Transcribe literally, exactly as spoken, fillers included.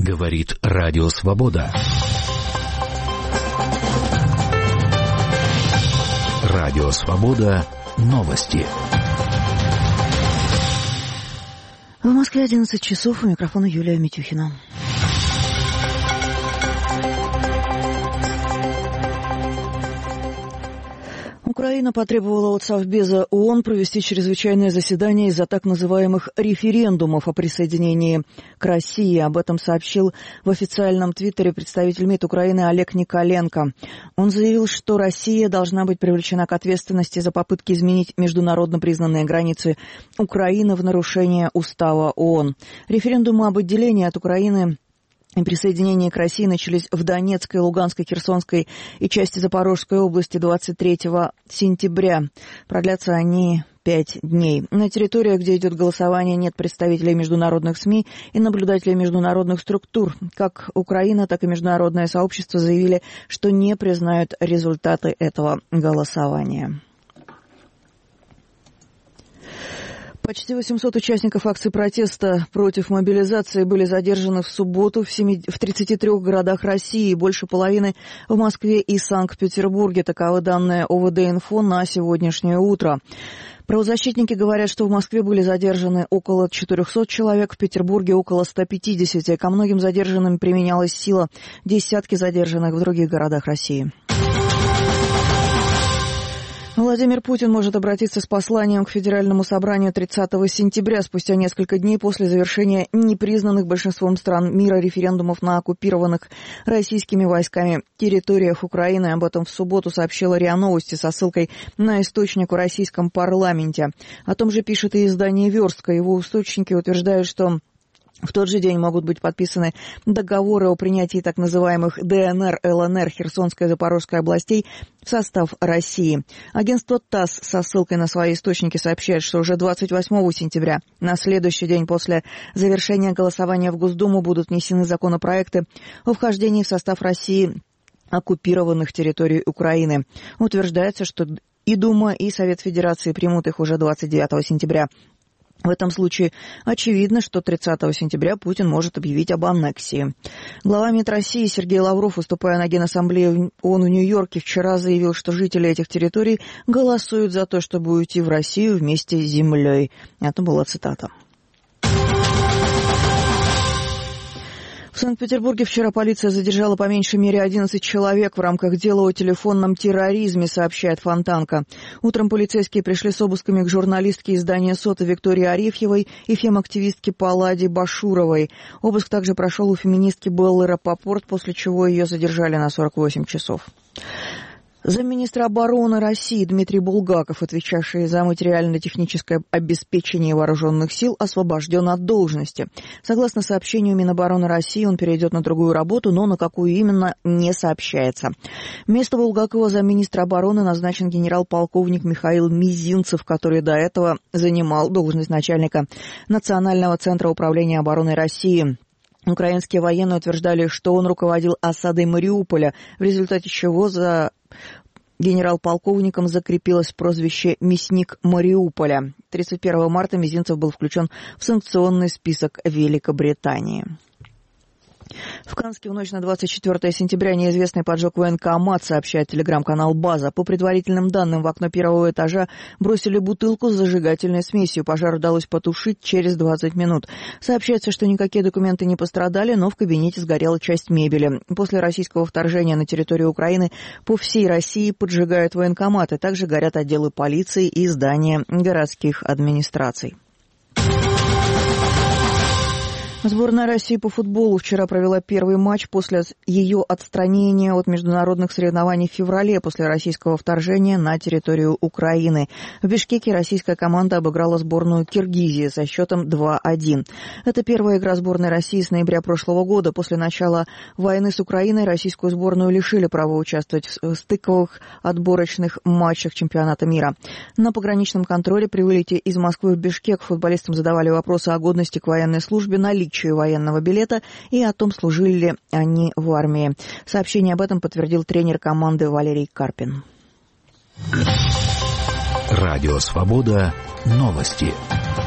Говорит Радио Свобода. Радио Свобода. Новости. В Москве одиннадцать часов. У микрофона Юлия Митюхина. Украина потребовала от Совбеза ООН провести чрезвычайное заседание из-за так называемых референдумов о присоединении к России. Об этом сообщил в официальном твиттере представитель МИД Украины Олег Николенко. Он заявил, что Россия должна быть привлечена к ответственности за попытки изменить международно признанные границы Украины в нарушение устава ООН. Референдумы об отделении от Украины и присоединение к России начались в Донецкой, Луганской, Херсонской и части Запорожской области двадцать третьего сентября. Продлятся они пять дней. На территориях, где идет голосование, нет представителей международных СМИ и наблюдателей международных структур. Как Украина, так и международное сообщество заявили, что не признают результаты этого голосования. Почти восемьсот участников акции протеста против мобилизации были задержаны в субботу в, семи... в тридцати трёх городах России, больше половины в Москве и Санкт-Петербурге. Таковы данные ОВД-инфо на сегодняшнее утро. Правозащитники говорят, что в Москве были задержаны около четырехсот человек, в Петербурге около ста пятидесяти. Ко многим задержанным применялась сила, десятки задержанных в других городах России. Владимир Путин может обратиться с посланием к Федеральному собранию тридцатого сентября, спустя несколько дней после завершения непризнанных большинством стран мира референдумов на оккупированных российскими войсками территориях Украины. Об этом в субботу сообщила РИА Новости со ссылкой на источник в российском парламенте. О том же пишет и издание «Верстка». Его источники утверждают, что в тот же день могут быть подписаны договоры о принятии так называемых ДНР, ЛНР, Херсонской и Запорожской областей в состав России. Агентство ТАСС со ссылкой на свои источники сообщает, что уже двадцать восьмого сентября, на следующий день после завершения голосования в Госдуму, будут внесены законопроекты о вхождении в состав России оккупированных территорий Украины. Утверждается, что и Дума, и Совет Федерации примут их уже двадцать девятого сентября. В этом случае очевидно, что тридцатого сентября Путин может объявить об аннексии. Глава МИД России Сергей Лавров, выступая на Генассамблее ООН в Нью-Йорке, вчера заявил, что жители этих территорий голосуют за то, чтобы уйти в Россию вместе с землей. Это была цитата. В Санкт-Петербурге вчера полиция задержала по меньшей мере одиннадцать человек в рамках дела о телефонном терроризме, сообщает Фонтанка. Утром полицейские пришли с обысками к журналистке издания «Сота» Виктории Арефьевой и фем-активистке Палладе Башуровой. Обыск также прошел у феминистки Беллы Рапопорт, после чего ее задержали на сорок восемь часов. Замминистра обороны России Дмитрий Булгаков, отвечавший за материально-техническое обеспечение вооруженных сил, освобожден от должности. Согласно сообщению Минобороны России, он перейдет на другую работу, но на какую именно не сообщается. Вместо Булгакова замминистра обороны назначен генерал-полковник Михаил Мизинцев, который до этого занимал должность начальника Национального центра управления обороной России. Украинские военные утверждали, что он руководил осадой Мариуполя, в результате чего за генерал-полковником закрепилось прозвище «Мясник Мариуполя». тридцать первого марта Мизинцев был включен в санкционный список Великобритании. В Канске в ночь на двадцать четвёртое сентября неизвестный поджег военкомат, сообщает телеграм-канал «База». По предварительным данным, в окно первого этажа бросили бутылку с зажигательной смесью. Пожар удалось потушить через двадцать минут. Сообщается, что никакие документы не пострадали, но в кабинете сгорела часть мебели. После российского вторжения на территорию Украины по всей России поджигают военкоматы. Также горят отделы полиции и здания городских администраций. Сборная России по футболу вчера провела первый матч после ее отстранения от международных соревнований в феврале после российского вторжения на территорию Украины. В Бишкеке российская команда обыграла сборную Киргизии со счетом два один. Это первая игра сборной России с ноября прошлого года. После начала войны с Украиной российскую сборную лишили права участвовать в стыковых отборочных матчах чемпионата мира. На пограничном контроле при вылете из Москвы в Бишкек футболистам задавали вопросы о годности к военной службе, наличии военного билета и о том, служили ли они в армии. Сообщение об этом подтвердил тренер команды Валерий Карпин. Радио «Свобода». Новости.